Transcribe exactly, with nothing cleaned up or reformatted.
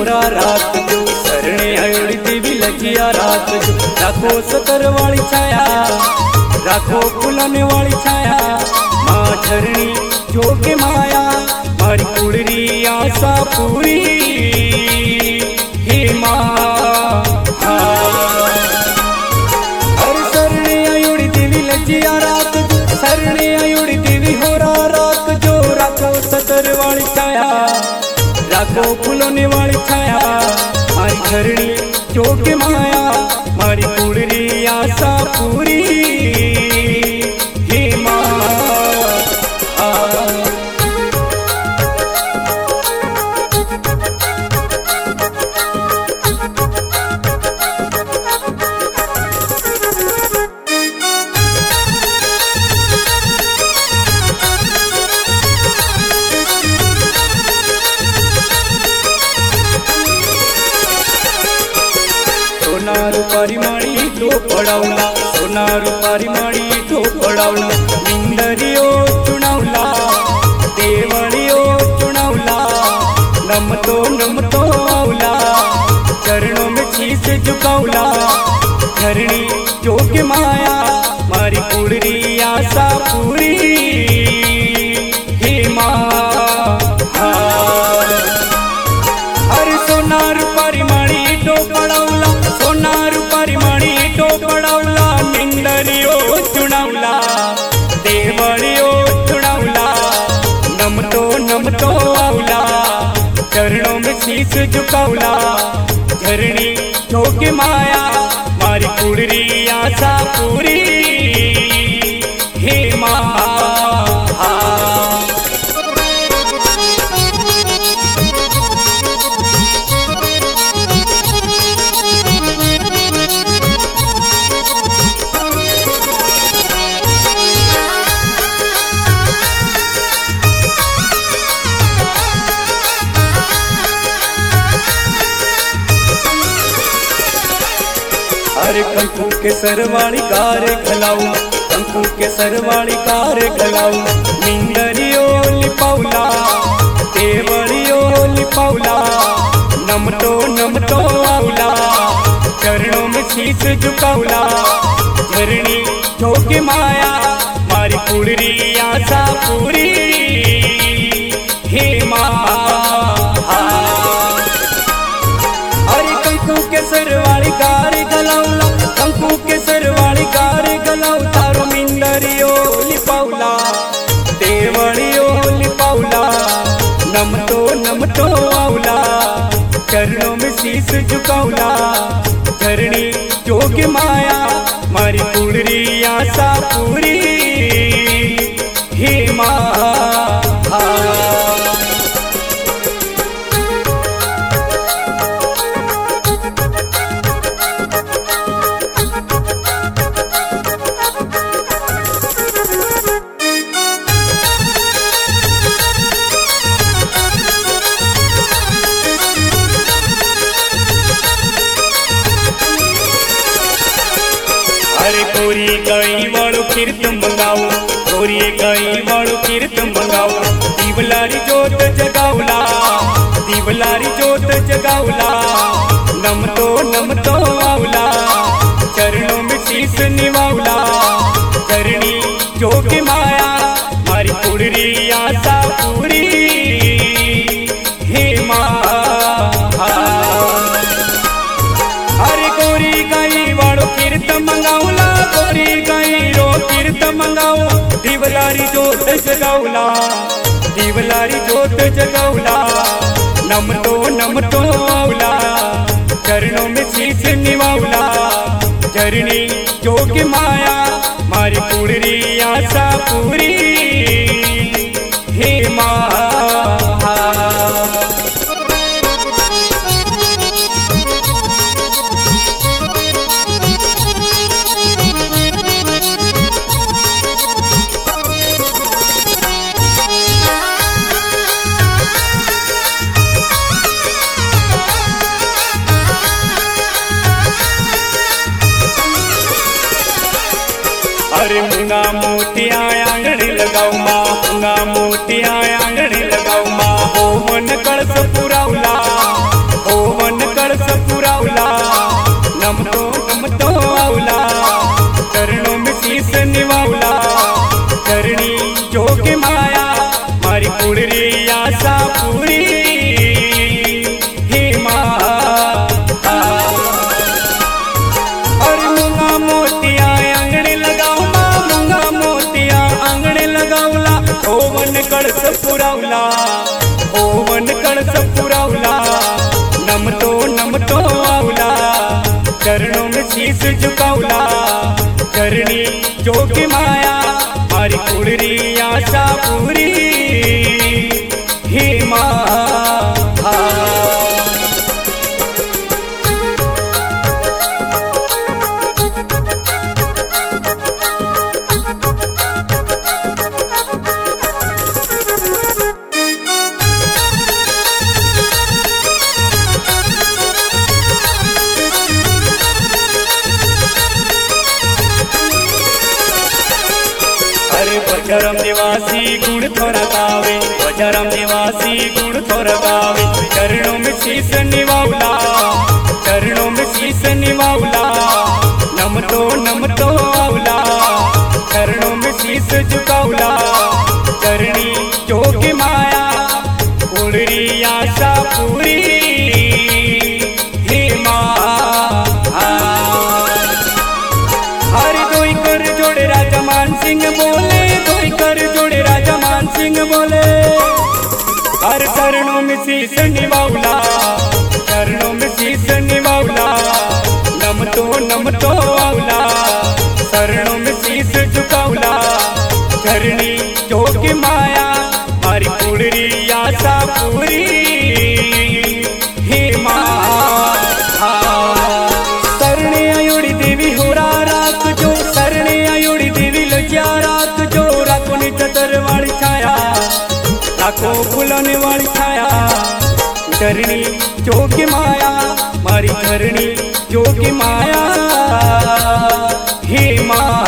होरा रात जो शरणे आयोड़ी देवी लजिया रात जो राखो सतर वाली छाया राखो फुलाने वाली छाया माँ झरणी जो के माया मारी कुड़री आशा पूरी हे माँ हर शरणे आयोड़ी देवी लजिया रात जो शरणे आयोड़ी देवी होरा रात जो राखो सतर वाली छाया राखो फूलों वाली छाया मारी झरणी चोक माया मारी कुड़री आशा पूरी हे माँ सोनारू परिमाणी तो पड़ावला सोनारू परिमाणी तो पड़ावला निंदरियो चुनावला देवड़ियो चुनावला नमतो नमतो आवला चरणों में शीश झुकावला झरणी चोक माया मारी कुड़री आशा पूरी हे माँ हर सोनारू परिमाणी तो पड़ावला सोनारू परिमाणी तो पड़ावला निंदरियो चुनावला देवड़ियो चुनावला नमतो नमतो आवला चरणों में शीश झुकावला झरणी चोक माया मारी कुड़री आशा पूरी हे माँ अरे कंकु के सरवाणी कार खलाऊ कंकु के सरवाणी कार खलाऊ निंदरियो लिपावला देवड़ियो लिपावला नमतो नमतो आवला चरणों में शीश झुकावला झरणी चोक माया मारी कुड़री आशा पूरी हे माँ अरे कंकु के सरवाणी कार गलाउला कंकु के सरवाणी कार गलाउ तारो मिंदरियो लिपावला देवड़ियो लिपावला नमतो नमतो आवला चरणों में शीश झुकावला झरणी चोक माया मारी कुड़री आशा पूरी हे माँ अरे गोरी गई वालो कीर्तन मंगाओ गोरी गई वालो कीर्तन मंगाओ दीवलारी जोत जगावला दीवलारी जोत जगावला नमतो नमतो आवला चरणों में शीश निवावला चरणी चोक माया मारी कुड़री आशा पूरी हे माँ अरे गोरी गई वालो कीर्तन मंगावला गोरी गई रो कीर्तन मंगाओ दीवलारी जोत जगावला दीवलारी जोत जगावला नमतो नमतो आवला चरणों में शीश निवावला झरणी चोक माया मारी कुड़री आशा पूरी हे माँ अरे मूंगा मोतिया आंगणे लगाऊ माँ मूंगा मोतिया आंगणे लगाऊ माँ ओवन कळस पुरावला ओवन कळस पुरावला नमतो नमतो आवला चरणों में शीश झुकावला करनी जोगी माया मारी कुड़री आशा पूरी हे माँ वजरम निवासी गुण थोड़ा गावे वजरम निवासी गुण थोड़ा गावे चरणों में शीश निवाउला चरणों में शीश निवाउला नमतो नमतो आवला चरणों में शीश झुकाउला करनी जोगी माया कुड़री आशा पूरी हे माँ हरि दोई कर जोड़े राजा मान सिंह बोले कर जोड़े राजा मान सिंह बोले हर चरणों में शीश निवाउला चरणों में शीश निवाउला नमतो नमतो आवला चरणों में शीश झुकाउला चरणी जोगी माया मारी कुड़री आशा पूरी हे माँ सरणे आयोड़ी देवी होरा रात जो सरणे आयोड़ी देवी लज्या रात जो चतर वाली छाया लाखों फूलों वाली छाया चरणी जोगी माया मारी चरणी जोगी माया हे माँ।